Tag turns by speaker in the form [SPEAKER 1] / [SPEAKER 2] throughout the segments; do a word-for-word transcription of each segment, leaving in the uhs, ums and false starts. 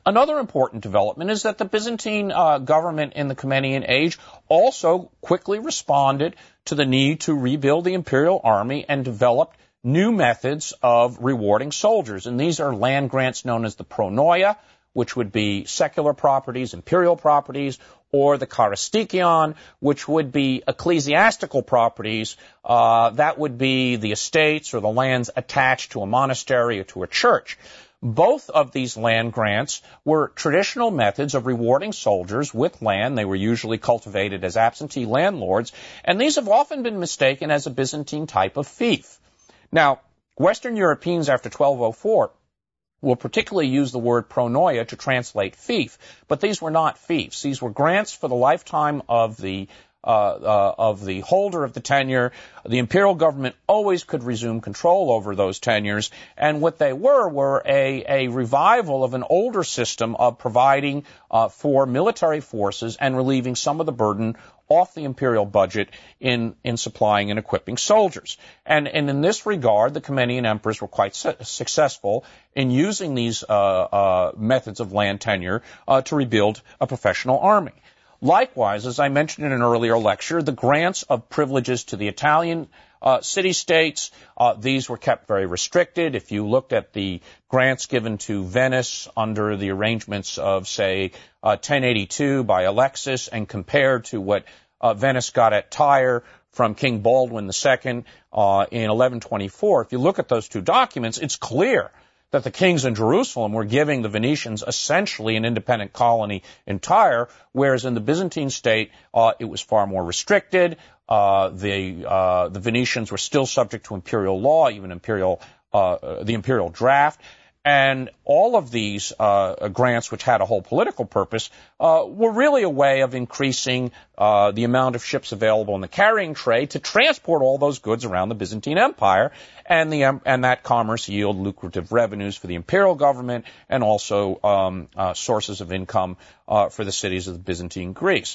[SPEAKER 1] Another important development is that the Byzantine uh, government in the Komnenian age also quickly responded to the need to rebuild the imperial army and developed new methods of rewarding soldiers. And these are land grants known as the pronoia, which would be secular properties, imperial properties, or the charistikion, which would be ecclesiastical properties. Uh, that would be the estates or the lands attached to a monastery or to a church. Both of these land grants were traditional methods of rewarding soldiers with land. They were usually cultivated as absentee landlords, and these have often been mistaken as a Byzantine type of fief. Now, Western Europeans after twelve oh four will particularly use the word pronoia to translate fief, but these were not fiefs. These were grants for the lifetime of the Uh, uh, of the holder of the tenure. The imperial government always could resume control over those tenures, and what they were were a, a revival of an older system of providing uh, for military forces and relieving some of the burden off the imperial budget in, in supplying and equipping soldiers. And, and in this regard, the Komnenian emperors were quite su successful in using these uh, uh, methods of land tenure uh, to rebuild a professional army. Likewise, as I mentioned in an earlier lecture, the grants of privileges to the Italian uh, city-states, uh, these were kept very restricted. If you looked at the grants given to Venice under the arrangements of, say, uh, ten eighty-two by Alexis and compared to what uh, Venice got at Tyre from King Baldwin the Second uh, in eleven twenty-four, if you look at those two documents, it's clear that the kings in Jerusalem were giving the Venetians essentially an independent colony in Tyre, whereas in the Byzantine state, uh, it was far more restricted. Uh, the, uh, the Venetians were still subject to imperial law, even imperial, uh, the imperial draft. And all of these uh, grants, which had a whole political purpose, uh, were really a way of increasing uh, the amount of ships available in the carrying trade to transport all those goods around the Byzantine Empire, and the and that commerce yield lucrative revenues for the imperial government and also um, uh, sources of income uh, for the cities of the Byzantine Greece.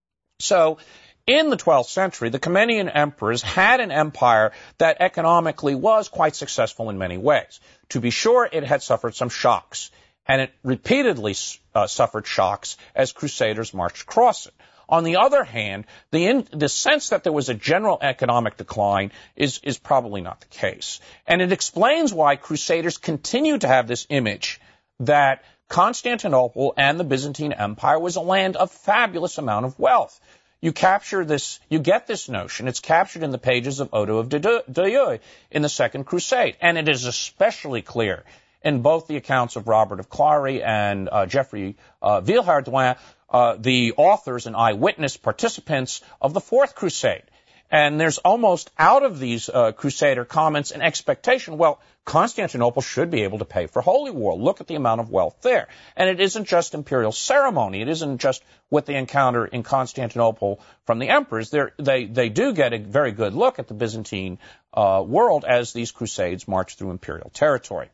[SPEAKER 1] So, in the twelfth century, the Komnenian emperors had an empire that economically was quite successful in many ways. To be sure, it had suffered some shocks, and it repeatedly uh, suffered shocks as crusaders marched across it. On the other hand, the, in, the sense that there was a general economic decline is, is probably not the case. And it explains why crusaders continue to have this image that Constantinople and the Byzantine Empire was a land of fabulous amount of wealth. You capture this, you get this notion. It's captured in the pages of Odo of Deuil in the Second Crusade. And it is especially clear in both the accounts of Robert of Clary and uh, Geoffrey uh, Villehardouin, uh, the authors and eyewitness participants of the Fourth Crusade. And there's almost out of these uh, Crusader comments an expectation, well, Constantinople should be able to pay for Holy War. Look at the amount of wealth there. And it isn't just imperial ceremony. It isn't just what they encounter in Constantinople from the emperors. They're, they they do get a very good look at the Byzantine uh, world as these crusades march through imperial territory.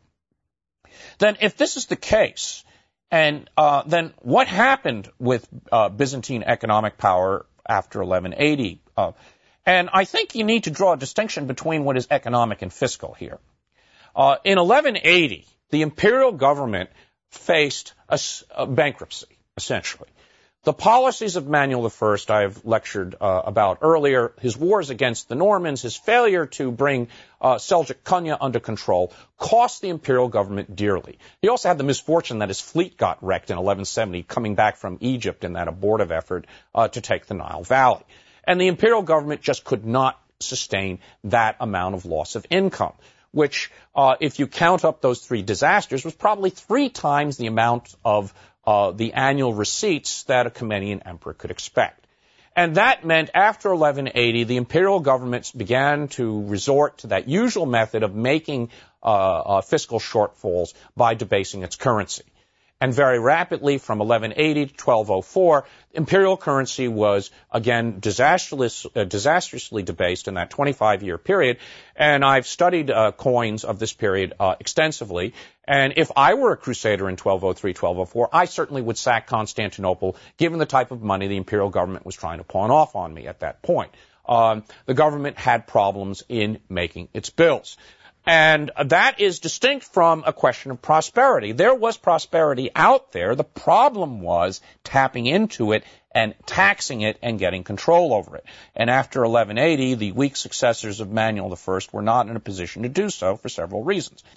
[SPEAKER 1] Then if this is the case, and uh, then what happened with uh, Byzantine economic power after eleven eighty? Uh, and I think you need to draw a distinction between what is economic and fiscal here. Uh, in eleven eighty, the imperial government faced a, a bankruptcy, essentially. The policies of Manuel the First I've lectured uh, about earlier, his wars against the Normans, his failure to bring uh, Seljuk Konya under control, cost the imperial government dearly. He also had the misfortune that his fleet got wrecked in eleven seventy, coming back from Egypt in that abortive effort uh, to take the Nile Valley. And the imperial government just could not sustain that amount of loss of income, which, uh, if you count up those three disasters, was probably three times the amount of uh, the annual receipts that a Komnenian emperor could expect. And that meant after eleven eighty, the imperial governments began to resort to that usual method of making uh, uh, fiscal shortfalls by debasing its currency. And very rapidly, from eleven eighty to twelve oh four, imperial currency was, again, disastrous, uh, disastrously debased in that twenty-five year period. And I've studied uh, coins of this period uh, extensively. And if I were a crusader in twelve oh three, twelve oh four, I certainly would sack Constantinople, given the type of money the imperial government was trying to pawn off on me at that point. Um, the government had problems in making its bills. And that is distinct from a question of prosperity. There was prosperity out there. The problem was tapping into it and taxing it and getting control over it. And after eleven eighty, the weak successors of Manuel the First were not in a position to do so for several reasons.